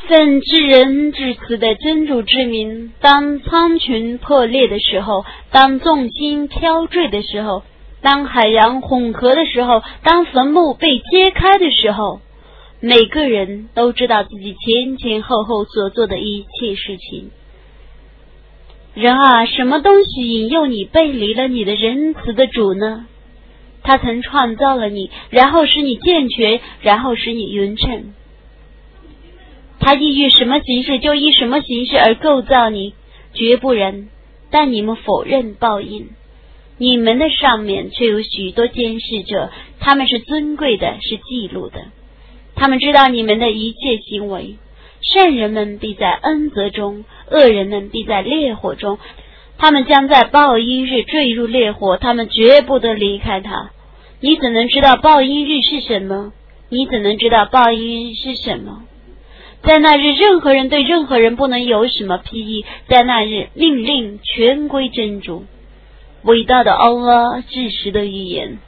奉至仁至慈的真主之名，当苍穹破裂的时候，当众星飘坠的时候，当海洋混合的时候，当坟墓被揭开的时候，每个人都知道自己前前后后所做的一切事情。人啊，什么东西引诱你背离了你的仁慈的主呢？他曾创造了你，然后使你健全，然后使你匀称。他意欲什么形式就以什么形式而构造你，绝不然。但你们否认报应，你们的上面却有许多监视者，他们是尊贵的，是记录的，他们知道你们的一切行为。善人们必在恩泽中，恶人们必在烈火中，他们将在报应日坠入烈火，他们绝不得离开它。你怎能知道报应日是什么？你怎能知道报应日是什么？在那日，任何人对任何人不能有什么批议，在那日，命令全归真主。伟大的安拉至实的预言。